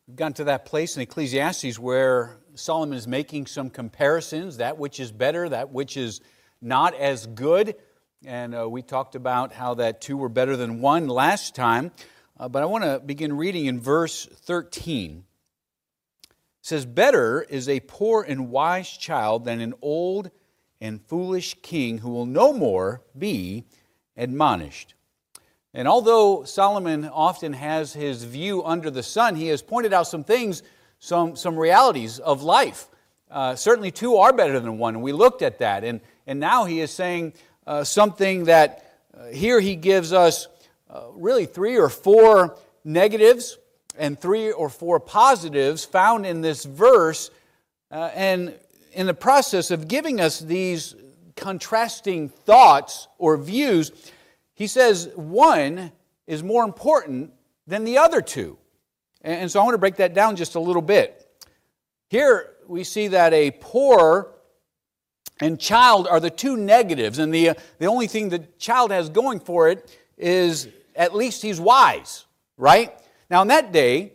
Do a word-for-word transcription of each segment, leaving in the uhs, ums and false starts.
We've gotten to that place in Ecclesiastes where Solomon is making some comparisons, that which is better, that which is not as good. And uh, we talked about how that two were better than one last time. Uh, but I want to begin reading in verse thirteen. It says, "Better is a poor and wise child than an old and foolish king who will no more be admonished." And although Solomon often has his view under the sun, he has pointed out some things, some, some realities of life. Uh, certainly two are better than one, and we looked at that. And, and now he is saying uh, something that uh, here he gives us uh, really three or four negatives and three or four positives found in this verse. Uh, and in the process of giving us these contrasting thoughts or views, he says one is more important than the other two. And so I want to break that down just a little bit. Here we see that a poor and child are the two negatives. And the, the only thing the child has going for it is at least he's wise, right? Now in that day,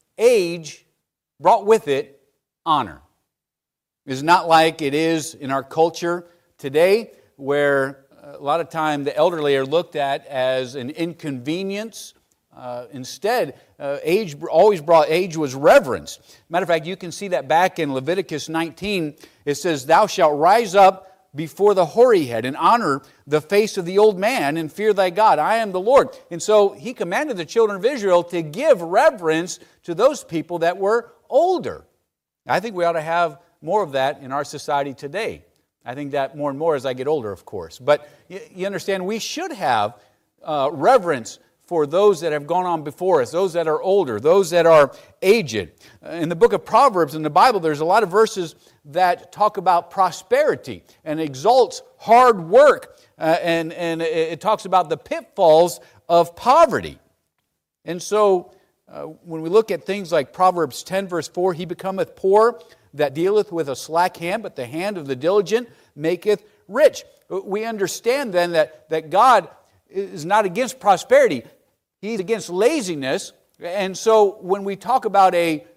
age brought with it honor. It's not like it is in our culture today, where a lot of time the elderly are looked at as an inconvenience. Uh, instead, uh, age always brought, age was reverence. Matter of fact, you can see that back in Leviticus nineteen. It says, "Thou shalt rise up before the hoary head and honor the face of the old man and fear thy God. I am the Lord." And so he commanded the children of Israel to give reverence to those people that were older. I think we ought to have more of that in our society today. I think that more and more as I get older, of course. But you, you understand, we should have uh, reverence for those that have gone on before us, those that are older, those that are aged. In the book of Proverbs in the Bible, there's a lot of verses that talk about prosperity and exalts hard work. Uh, and, and it talks about the pitfalls of poverty. And so uh, when we look at things like Proverbs ten verse four, "He becometh poor that dealeth with a slack hand, but the hand of the diligent maketh rich." We understand then that, that God is not against prosperity. He's against laziness. And so when we talk about a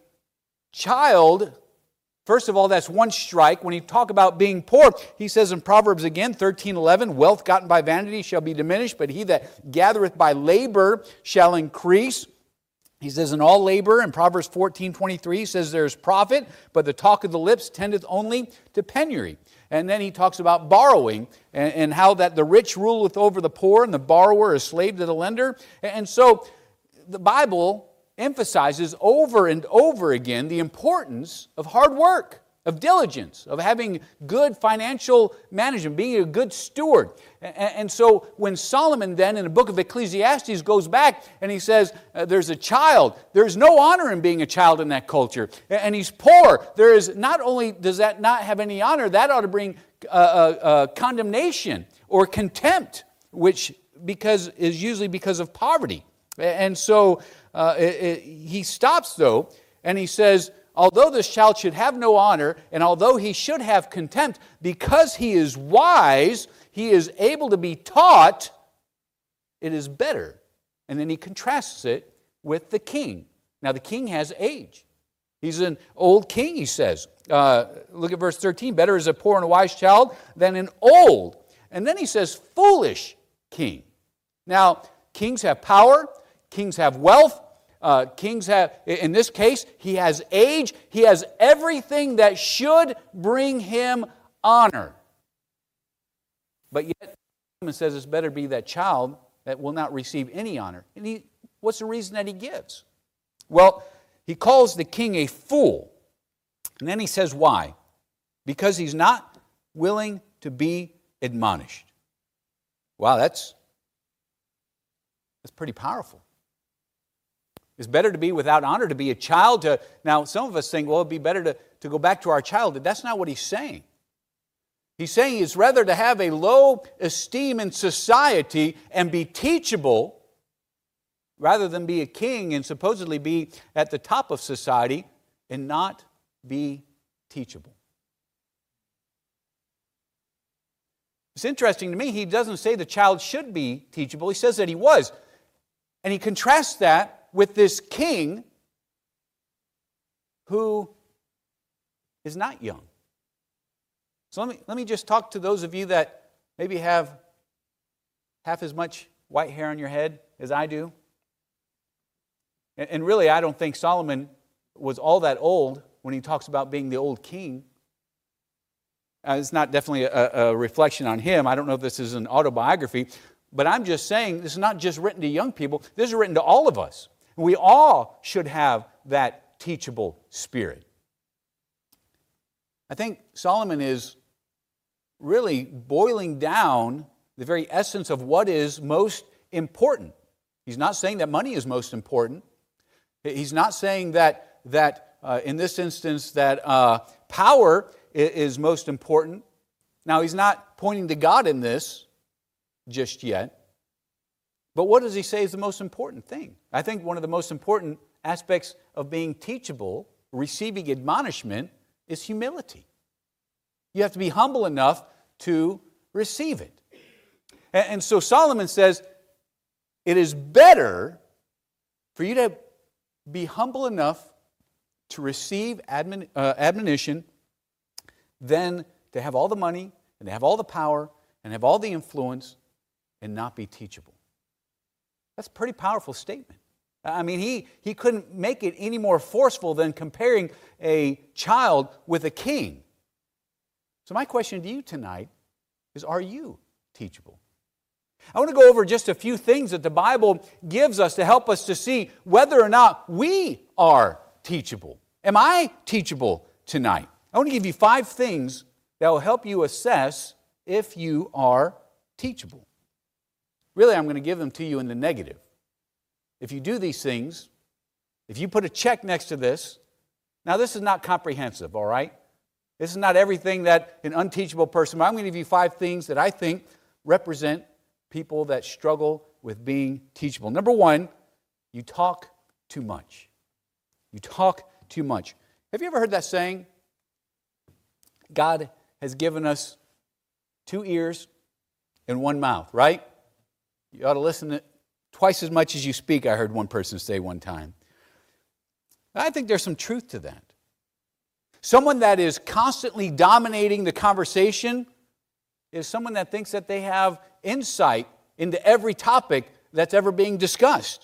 child, first of all, that's one strike. When you talk about being poor, he says in Proverbs again, thirteen eleven, "Wealth gotten by vanity shall be diminished, but he that gathereth by labor shall increase." He says, "In all labor," in Proverbs fourteen twenty-three, he says, "There is profit, but the talk of the lips tendeth only to penury." And then he talks about borrowing and, and how that the rich ruleth over the poor and the borrower is slave to the lender. And so the Bible emphasizes over and over again the importance of hard work, of diligence, of having good financial management, being a good steward. And so when Solomon then in the book of Ecclesiastes goes back and he says uh, there's a child, there's no honor in being a child in that culture, and he's poor, there is not only does that not have any honor, that ought to bring uh, uh, uh, condemnation or contempt, which because is usually because of poverty. And so uh, it, it, he stops though, and he says, although this child should have no honor, and although he should have contempt, because he is wise, he is able to be taught, it is better. And then he contrasts it with the king. Now the king has age. He's an old king, he says. Uh, look at verse thirteen. "Better is a poor and a wise child than an old." And then he says, "foolish king." Now, kings have power, kings have wealth, Uh, kings have, in this case, he has age. He has everything that should bring him honor. But yet, Solomon says it's better be that child that will not receive any honor. And he, what's the reason that he gives? Well, he calls the king a fool. And then he says why? Because he's not willing to be admonished. Wow, that's, that's pretty powerful. It's better to be without honor, to be a child. To, now, some of us think, well, it'd be better to, to go back to our childhood. That's not what he's saying. He's saying it's rather to have a low esteem in society and be teachable rather than be a king and supposedly be at the top of society and not be teachable. It's interesting to me, he doesn't say the child should be teachable. He says that he was. And he contrasts that with this king who is not young. So let me, let me just talk to those of you that maybe have half as much white hair on your head as I do. And, and really, I don't think Solomon was all that old when he talks about being the old king. Uh, it's not definitely a, a reflection on him. I don't know if this is an autobiography, but I'm just saying this is not just written to young people. This is written to all of us. We all should have that teachable spirit. I think Solomon is really boiling down the very essence of what is most important. He's not saying that money is most important. He's not saying that, that uh, in this instance, that uh, power is most important. Now, he's not pointing to God in this just yet. But what does he say is the most important thing? I think one of the most important aspects of being teachable, receiving admonishment, is humility. You have to be humble enough to receive it. And, and so Solomon says, it is better for you to be humble enough to receive admon, uh, admonition than to have all the money and to have all the power and have all the influence and not be teachable. That's a pretty powerful statement. I mean, he, he couldn't make it any more forceful than comparing a child with a king. So my question to you tonight is, are you teachable? I want to go over just a few things that the Bible gives us to help us to see whether or not we are teachable. Am I teachable tonight? I want to give you five things that will help you assess if you are teachable. Really, I'm going to give them to you in the negative. If you do these things, if you put a check next to this, now this is not comprehensive, all right? This is not everything that an unteachable person, but I'm going to give you five things that I think represent people that struggle with being teachable. Number one, you talk too much. You talk too much. Have you ever heard that saying? God has given us two ears and one mouth, right? You ought to listen to twice as much as you speak, I heard one person say one time. I think there's some truth to that. Someone that is constantly dominating the conversation is someone that thinks that they have insight into every topic that's ever being discussed.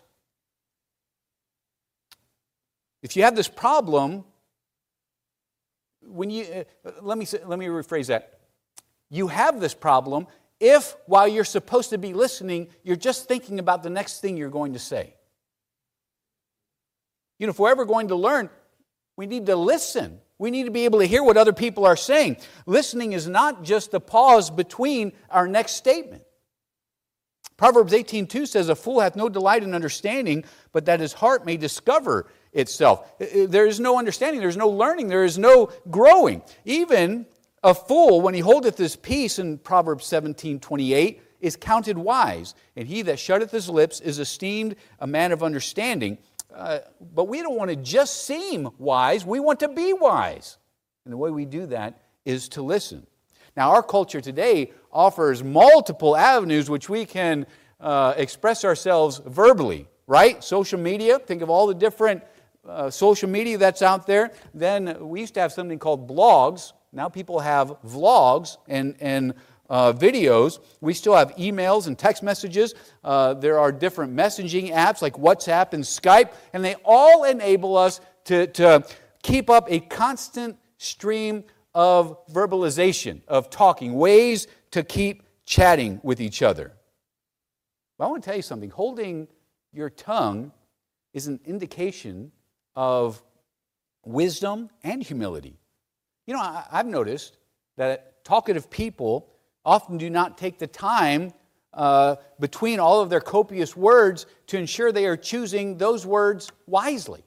If you have this problem, when you uh, let me let me rephrase that. You have this problem if, while you're supposed to be listening, you're just thinking about the next thing you're going to say. You know, if we're ever going to learn, we need to listen. We need to be able to hear what other people are saying. Listening is not just the pause between our next statement. Proverbs eighteen two says, "A fool hath no delight in understanding, but that his heart may discover itself." There is no understanding, there is no learning, there is no growing. Even a fool, when he holdeth his peace, in Proverbs seventeen twenty-eight, is counted wise, and he that shutteth his lips is esteemed a man of understanding. Uh, but we don't want to just seem wise, we want to be wise. And the way we do that is to listen. Now, our culture today offers multiple avenues which we can uh, express ourselves verbally, right? Social media, think of all the different uh, social media that's out there. Then we used to have something called blogs. Now people have vlogs and, and uh, videos. We still have emails and text messages. Uh, there are different messaging apps like WhatsApp and Skype, and they all enable us to, to keep up a constant stream of verbalization, of talking, ways to keep chatting with each other. But I want to tell you something. Holding your tongue is an indication of wisdom and humility. You know, I, I've noticed that talkative people often do not take the time uh, between all of their copious words to ensure they are choosing those words wisely.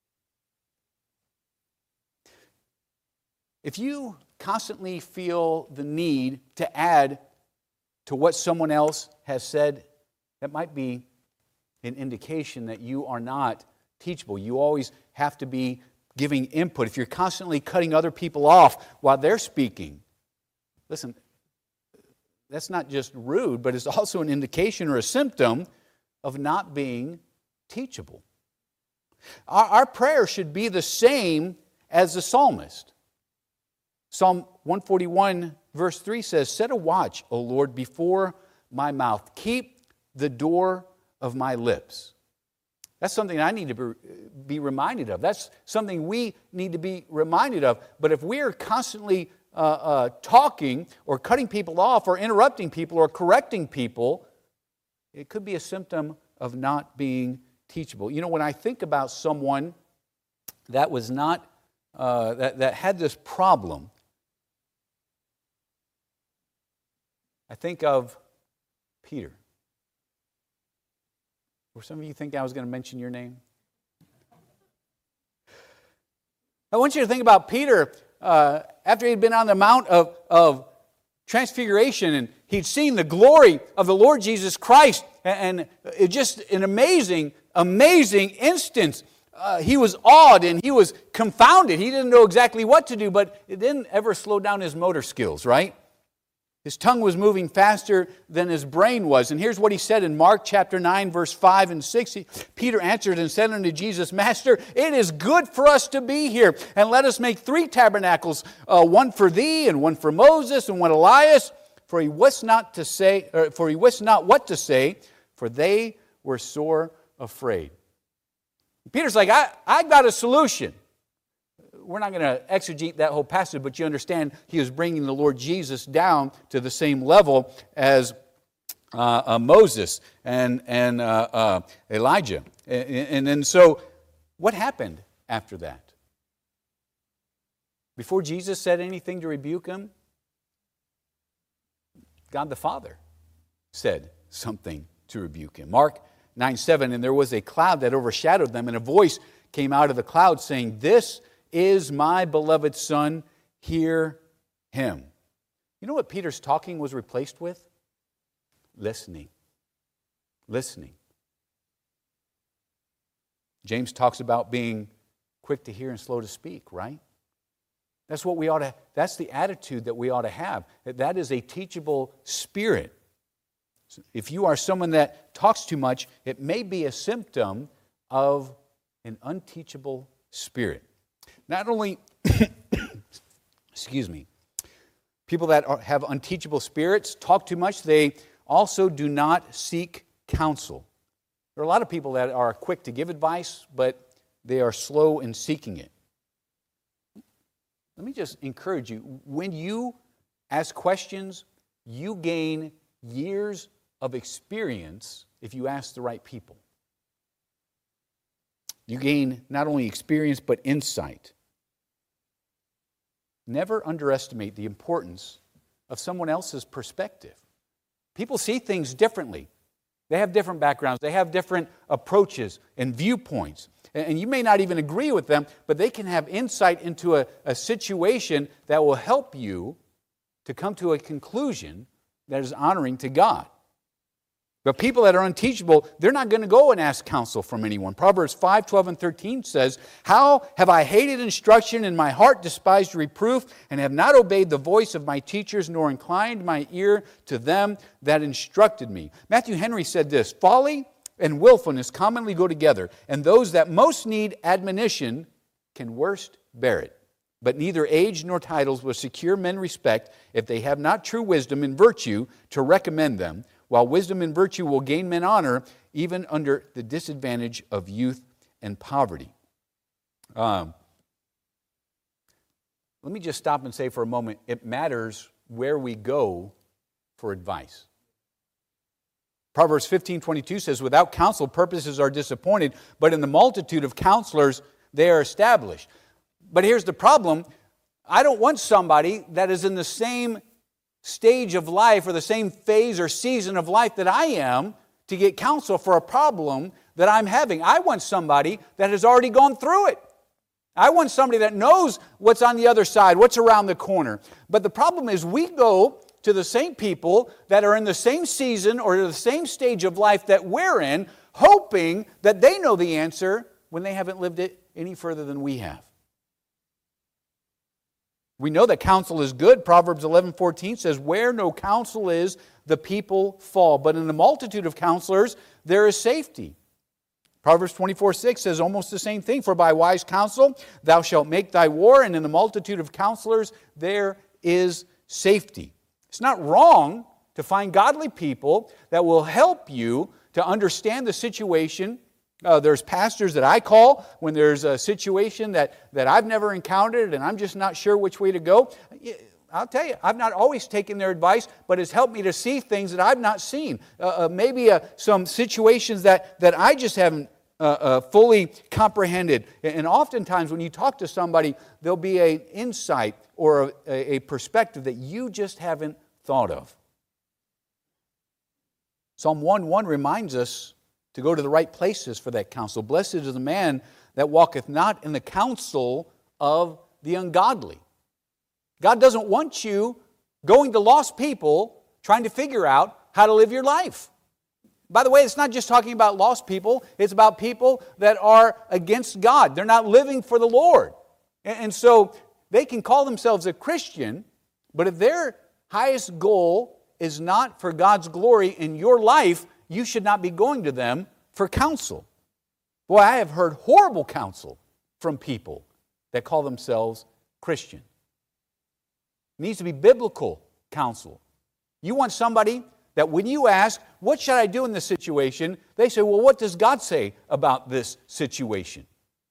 If you constantly feel the need to add to what someone else has said, that might be an indication that you are not teachable. You always have to be giving input. If you're constantly cutting other people off while they're speaking, listen, that's not just rude, but it's also an indication or a symptom of not being teachable. Our, our prayer should be the same as the psalmist. Psalm one forty-one verse three says, "Set a watch, O Lord, before my mouth. Keep the door of my lips." That's something I need to be reminded of. That's something we need to be reminded of. But if we are constantly uh, uh, talking or cutting people off or interrupting people or correcting people, it could be a symptom of not being teachable. You know, when I think about someone that was not, uh, that, that had this problem, I think of Peter. Or some of you think I was going to mention your name? I want you to think about Peter uh, after he'd been on the Mount of, of Transfiguration and he'd seen the glory of the Lord Jesus Christ, and, and it just an amazing, amazing instance. Uh, he was awed and he was confounded. He didn't know exactly what to do, but it didn't ever slow down his motor skills, right? His tongue was moving faster than his brain was. And here's what he said in Mark chapter nine, verse five and six. Peter answered and said unto Jesus, "Master, it is good for us to be here. And let us make three tabernacles, uh, one for thee, and one for Moses, and one Elias." For he wist not to say, or for he wist not what to say, for they were sore afraid. Peter's like, I, I got a solution. We're not going to exegete that whole passage, but you understand he was bringing the Lord Jesus down to the same level as uh, uh, Moses and, and uh, uh, Elijah. And, and, and so what happened after that? Before Jesus said anything to rebuke him, God the Father said something to rebuke him. Mark nine seven, "And there was a cloud that overshadowed them, and a voice came out of the cloud saying, 'This is my beloved Son, hear him.'" You know what Peter's talking was replaced with? Listening. Listening. James talks about being quick to hear and slow to speak, right? That's what we ought to, that's the attitude that we ought to have. That is a teachable spirit. If you are someone that talks too much, it may be a symptom of an unteachable spirit. Not only, excuse me, people that are, have unteachable spirits talk too much, they also do not seek counsel. There are a lot of people that are quick to give advice, but they are slow in seeking it. Let me just encourage you, when you ask questions, you gain years of experience if you ask the right people. You gain not only experience, but insight. Never underestimate the importance of someone else's perspective. People see things differently. They have different backgrounds. They have different approaches and viewpoints. And you may not even agree with them, but they can have insight into a, a situation that will help you to come to a conclusion that is honoring to God. But people that are unteachable, they're not going to go and ask counsel from anyone. Proverbs five, twelve, and thirteen says, "How have I hated instruction, and my heart despised reproof, and have not obeyed the voice of my teachers, nor inclined my ear to them that instructed me." Matthew Henry said this, "Folly and willfulness commonly go together, and those that most need admonition can worst bear it. But neither age nor titles will secure men respect if they have not true wisdom and virtue to recommend them, while wisdom and virtue will gain men honor even under the disadvantage of youth and poverty." Um, let me just stop and say for a moment, it matters where we go for advice. Proverbs fifteen twenty-two says, "Without counsel, purposes are disappointed, but in the multitude of counselors, they are established." But here's the problem. I don't want somebody that is in the same stage of life or the same phase or season of life that I am to get counsel for a problem that I'm having. I want somebody that has already gone through it. I want somebody that knows what's on the other side, what's around the corner. But the problem is we go to the same people that are in the same season or the same stage of life that we're in, hoping that they know the answer when they haven't lived it any further than we have. We know that counsel is good. Proverbs eleven fourteen says, "Where no counsel is, the people fall. But in the multitude of counselors, there is safety." Proverbs twenty-four six says almost the same thing. For by wise counsel thou shalt make thy war, and in the multitude of counselors there is safety. It's not wrong to find godly people that will help you to understand the situation. Uh, there's pastors that I call when there's a situation that, that I've never encountered and I'm just not sure which way to go. I'll tell you, I've not always taken their advice, but it's helped me to see things that I've not seen. Uh, uh, maybe uh, some situations that, that I just haven't uh, uh, fully comprehended. And oftentimes when you talk to somebody, there'll be an insight or a, a perspective that you just haven't thought of. Psalm one one reminds us to go to the right places for that counsel. Blessed is the man that walketh not in the counsel of the ungodly. God doesn't want you going to lost people trying to figure out how to live your life. By the way, it's not just talking about lost people. It's about people that are against God. They're not living for the Lord. And so they can call themselves a Christian, but if their highest goal is not for God's glory in your life, you should not be going to them for counsel. Boy, I have heard horrible counsel from people that call themselves Christian. It needs to be biblical counsel. You want somebody that when you ask, what should I do in this situation? They say, well, what does God say about this situation?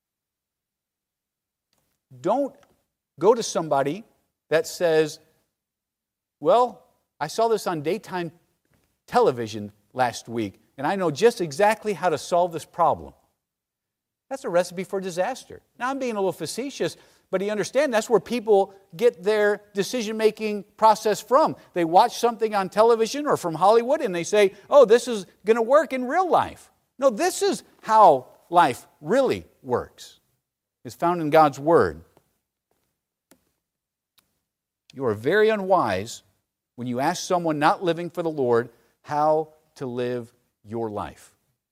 Don't go to somebody that says, well, I saw this on daytime television last week, and I know just exactly how to solve this problem. That's a recipe for disaster. Now, I'm being a little facetious, but you understand that's where people get their decision-making process from. They watch something on television or from Hollywood, and they say, oh, this is going to work in real life. No, this is how life really works. It's found in God's Word. You are very unwise when you ask someone not living for the Lord how to live your life.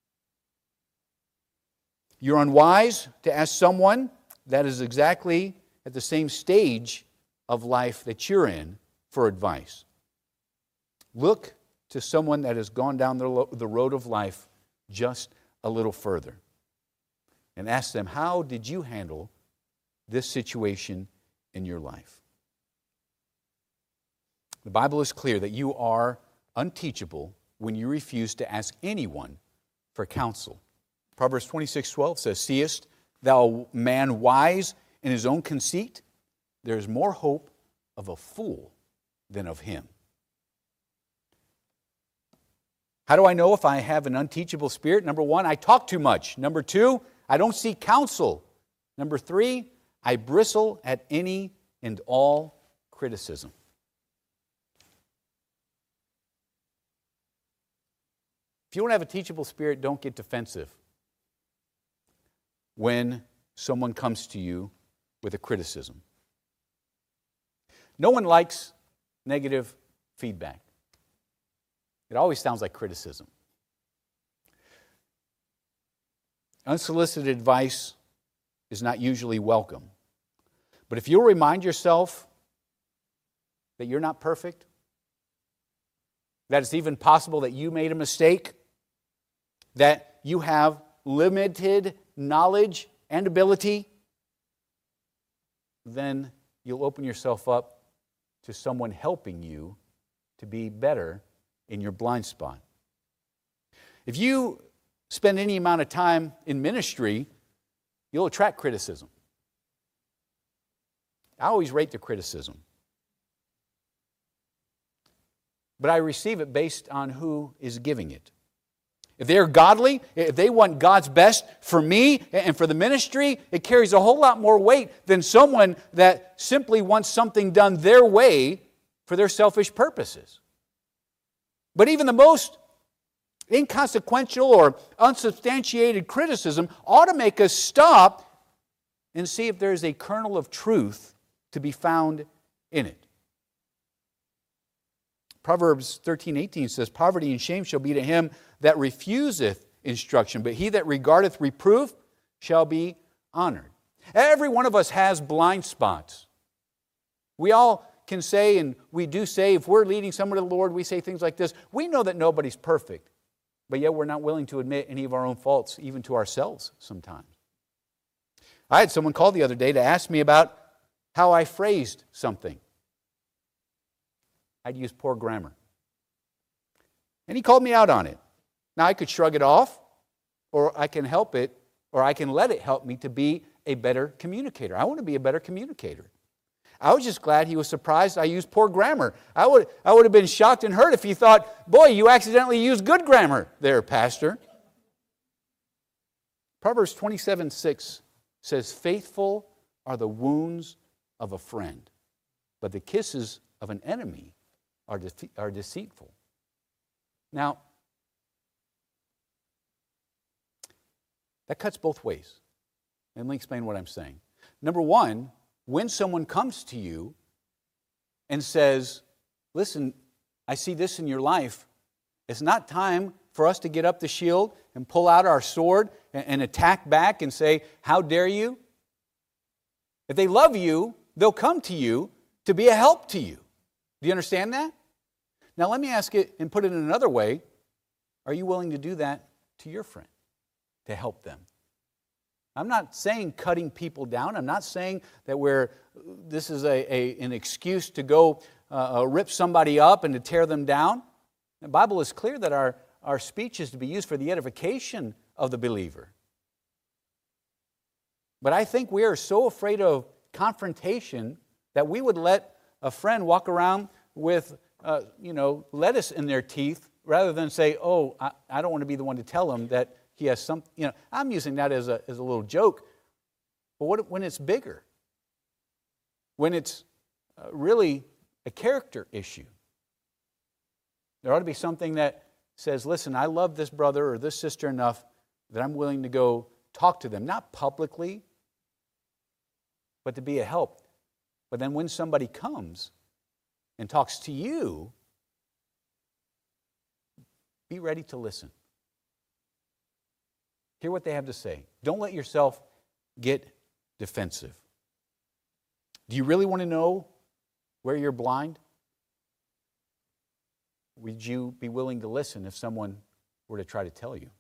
You're unwise to ask someone that is exactly at the same stage of life that you're in for advice. Look to someone that has gone down the, the road of life just a little further and ask them, how did you handle this situation in your life? The Bible is clear that you are unteachable when you refuse to ask anyone for counsel. Proverbs twenty-six twelve says, seest thou man wise in his own conceit? There is more hope of a fool than of him. How do I know if I have an unteachable spirit? Number one, I talk too much. Number two, I don't seek counsel. Number three, I bristle at any and all criticism. If you don't have a teachable spirit, don't get defensive when someone comes to you with a criticism. No one likes negative feedback. It always sounds like criticism. Unsolicited advice is not usually welcome. But if you'll remind yourself that you're not perfect, that it's even possible that you made a mistake, that you have limited knowledge and ability, then you'll open yourself up to someone helping you to be better in your blind spot. If you spend any amount of time in ministry, you'll attract criticism. I always rate the criticism. But I receive it based on who is giving it. If they're godly, if they want God's best for me and for the ministry, it carries a whole lot more weight than someone that simply wants something done their way for their selfish purposes. But even the most inconsequential or unsubstantiated criticism ought to make us stop and see if there is a kernel of truth to be found in it. Proverbs thirteen eighteen says, poverty and shame shall be to him that refuseth instruction, but he that regardeth reproof shall be honored. Every one of us has blind spots. We all can say, and we do say, if we're leading someone to the Lord, we say things like this, we know that nobody's perfect. but yet we're not willing to admit any of our own faults, even to ourselves sometimes. I had someone call the other day to ask me about how I phrased something. I'd use poor grammar. And he called me out on it. Now, I could shrug it off, or I can help it, or I can let it help me to be a better communicator. I want to be a better communicator. I was just glad he was surprised I used poor grammar. I would, I would have been shocked and hurt if he thought, boy, you accidentally used good grammar there, Pastor. Proverbs twenty-seven six says, faithful are the wounds of a friend, but the kisses of an enemy are, de- are deceitful. Now, that cuts both ways. And let me explain what I'm saying. Number one, when someone comes to you and says, listen, I see this in your life, it's not time for us to get up the shield and pull out our sword and, and attack back and say, how dare you? If they love you, they'll come to you to be a help to you. Do you understand that? Now let me ask it and put it in another way. Are you willing to do that to your friend, to help them? I'm not saying cutting people down. I'm not saying that we're, this is a, a, an excuse to go uh, uh, rip somebody up and to tear them down. The Bible is clear that our, our speech is to be used for the edification of the believer. But I think we are so afraid of confrontation that we would let a friend walk around with, uh, you know, lettuce in their teeth rather than say, oh, I, I don't want to be the one to tell them that he has some, you know, I'm using that as a, as a little joke. But what when it's bigger? When it's uh, really a character issue? There ought to be something that says, listen, I love this brother or this sister enough that I'm willing to go talk to them. Not publicly, but to be a help. But then when somebody comes and talks to you, be ready to listen. Hear what they have to say. Don't let yourself get defensive. Do you really want to know where you're blind? Would you be willing to listen if someone were to try to tell you?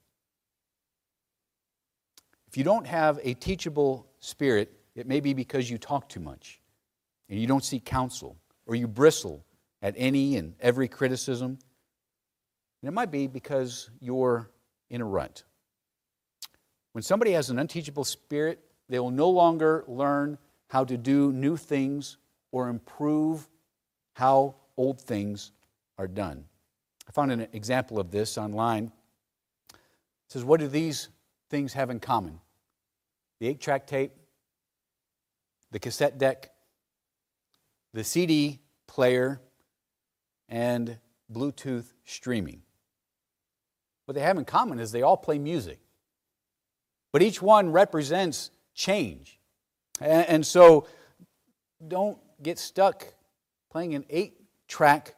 If you don't have a teachable spirit, it may be because you talk too much and you don't seek counsel, or you bristle at any and every criticism. And it might be because you're in a rut. When somebody has an unteachable spirit, they will no longer learn how to do new things or improve how old things are done. I found an example of this online. It says, what do these things have in common? The eight-track tape, the cassette deck, the C D player, and Bluetooth streaming. What they have in common is they all play music. But each one represents change. And, and so don't get stuck playing an eight-track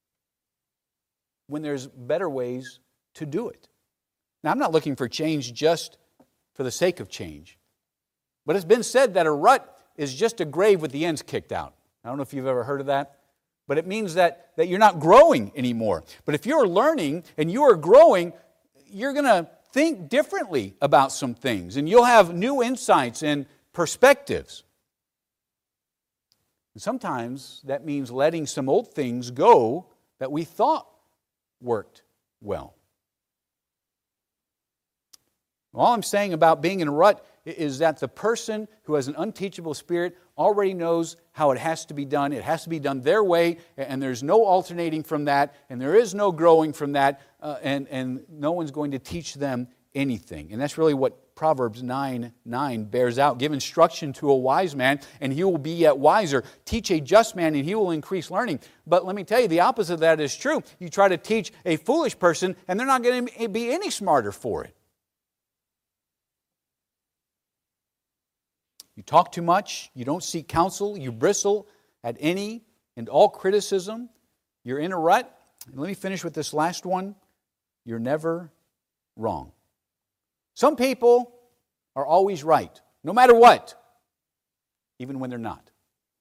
when there's better ways to do it. Now, I'm not looking for change just for the sake of change. But it's been said that a rut is just a grave with the ends kicked out. I don't know if you've ever heard of that. But it means that, that you're not growing anymore. But if you're learning and you are growing, you're going to think differently about some things. And you'll have new insights and perspectives. And sometimes that means letting some old things go that we thought worked well. All I'm saying about being in a rut is that the person who has an unteachable spirit already knows how it has to be done. It has to be done their way, and there's no alternating from that, and there is no growing from that, uh, and, and no one's going to teach them anything. And that's really what Proverbs nine nine bears out. Give instruction to a wise man, and he will be yet wiser. Teach a just man, and he will increase learning. But let me tell you, the opposite of that is true. You try to teach a foolish person, and they're not going to be any smarter for it. You talk too much, you don't seek counsel, you bristle at any and all criticism, you're in a rut. And let me finish with this last one. You're never wrong. Some people are always right, no matter what, even when they're not.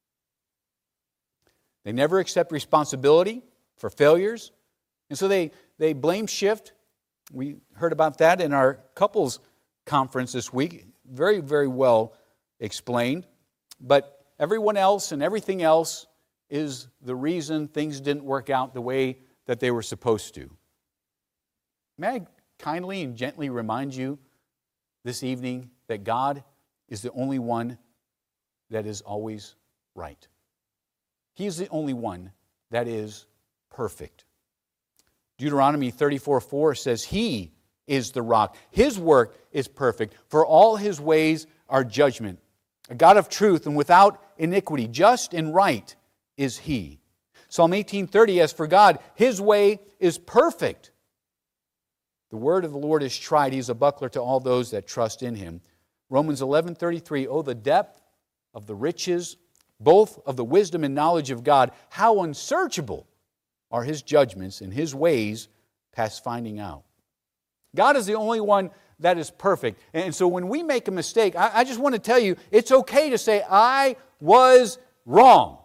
They never accept responsibility for failures, and so they, they blame shift We heard about that in our couples conference this week. Very, very well explained. But everyone else and everything else is the reason things didn't work out the way that they were supposed to. May I kindly and gently remind you this evening that God is the only one that is always right. He is the only one that is perfect. Deuteronomy thirty-four four says, He is the rock. His work is perfect, for all His ways are judgment. A God of truth and without iniquity, just and right is He. Psalm eighteen thirty, as for God, His way is perfect. The word of the Lord is tried. He is a buckler to all those that trust in Him. Romans eleven thirty-three, oh, the depth of the riches, both of the wisdom and knowledge of God, how unsearchable are His judgments and His ways past finding out. God is the only one that is perfect. And so when we make a mistake, I, I just want to tell you, it's okay to say, I was wrong.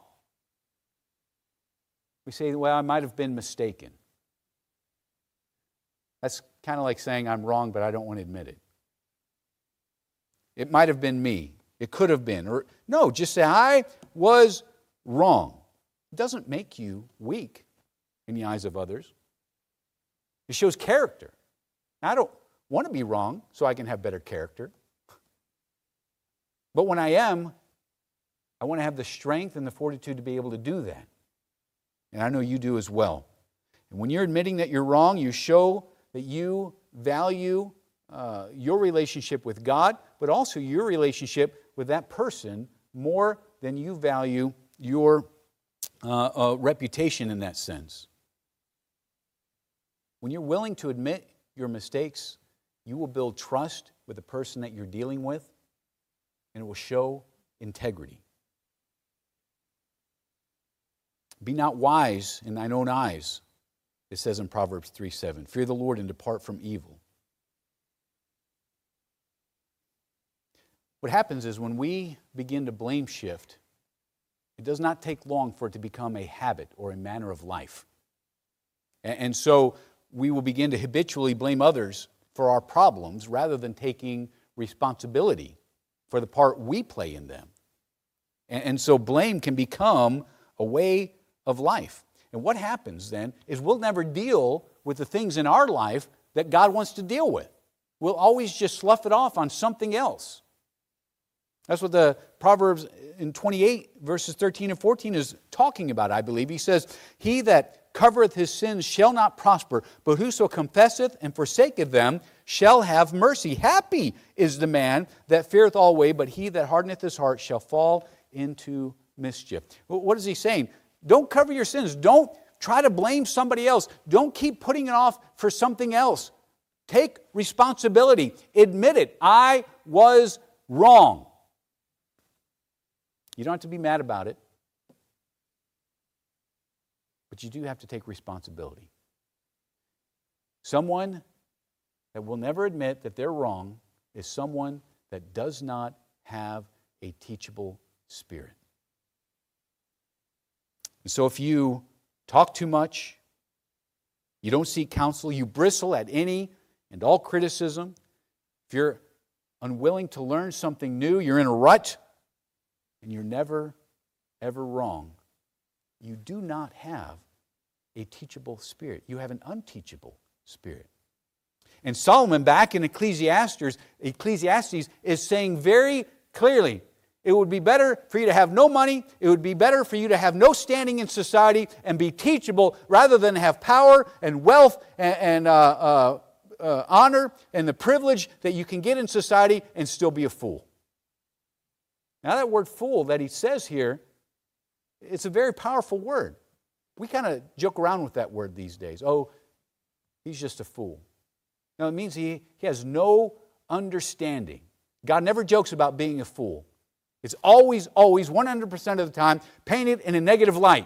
We say, well, I might have been mistaken. That's kind of like saying I'm wrong, but I don't want to admit it. It might have been me. It could have been. Or no, just say, I was wrong. It doesn't make you weak in the eyes of others. It shows character. I don't want to be wrong so I can have better character. But when I am, I want to have the strength and the fortitude to be able to do that. And I know you do as well. And when you're admitting that you're wrong, you show that you value uh, your relationship with God, but also your relationship with that person more than you value your uh, uh, reputation in that sense. When you're willing to admit your mistakes, you will build trust with the person that you're dealing with, and it will show integrity. Be not wise in thine own eyes, it says in Proverbs three seven. Fear the Lord and depart from evil. What happens is when we begin to blame shift, it does not take long for it to become a habit or a manner of life. And so we will begin to habitually blame others for our problems rather than taking responsibility for the part we play in them. And so blame can become a way of life. And what happens then is we'll never deal with the things in our life that God wants to deal with. We'll always just slough it off on something else. That's what the Proverbs in twenty-eight, verses thirteen and fourteen is talking about, I believe. He says, He that covereth his sins shall not prosper, but whoso confesseth and forsaketh them shall have mercy. Happy is the man that feareth always, but he that hardeneth his heart shall fall into mischief. What is he saying? Don't cover your sins. Don't try to blame somebody else. Don't keep putting it off for something else. Take responsibility. Admit it. I was wrong. You don't have to be mad about it, but you do have to take responsibility. Someone that will never admit that they're wrong is someone that does not have a teachable spirit. And so if you talk too much, you don't seek counsel, you bristle at any and all criticism, if you're unwilling to learn something new, you're in a rut, and you're never, ever wrong, you do not have a teachable spirit. You have an unteachable spirit. And Solomon, back in Ecclesiastes, Ecclesiastes is saying very clearly, it would be better for you to have no money, it would be better for you to have no standing in society and be teachable rather than have power and wealth and, and uh, uh, uh, honor and the privilege that you can get in society and still be a fool. Now that word fool that he says here, it's a very powerful word. We kind of joke around with that word these days. Oh, he's just a fool. No, it means he, he has no understanding. God never jokes about being a fool. It's always, always, one hundred percent of the time, painted in a negative light.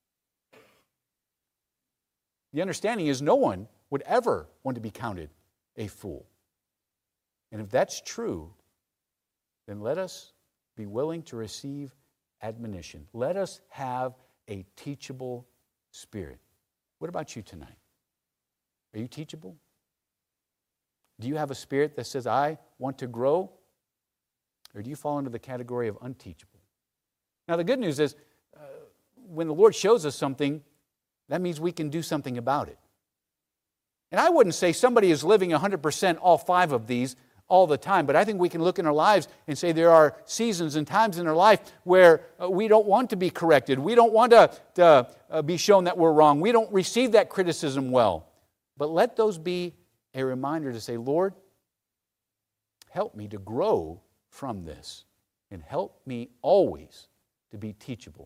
The understanding is no one would ever want to be counted a fool. And if that's true, then let us be willing to receive admonition. Let us have a teachable spirit. What about you tonight? Are you teachable? Do you have a spirit that says, I want to grow? Or do you fall into the category of unteachable? Now, the good news is, uh, when the Lord shows us something, that means we can do something about it. And I wouldn't say somebody is living one hundred percent all five of these all the time, but I think we can look in our lives and say there are seasons and times in our life where uh, we don't want to be corrected. We don't want to, to uh, be shown that we're wrong. We don't receive that criticism well. But let those be a reminder to say, Lord, help me to grow from this, and help me always to be teachable.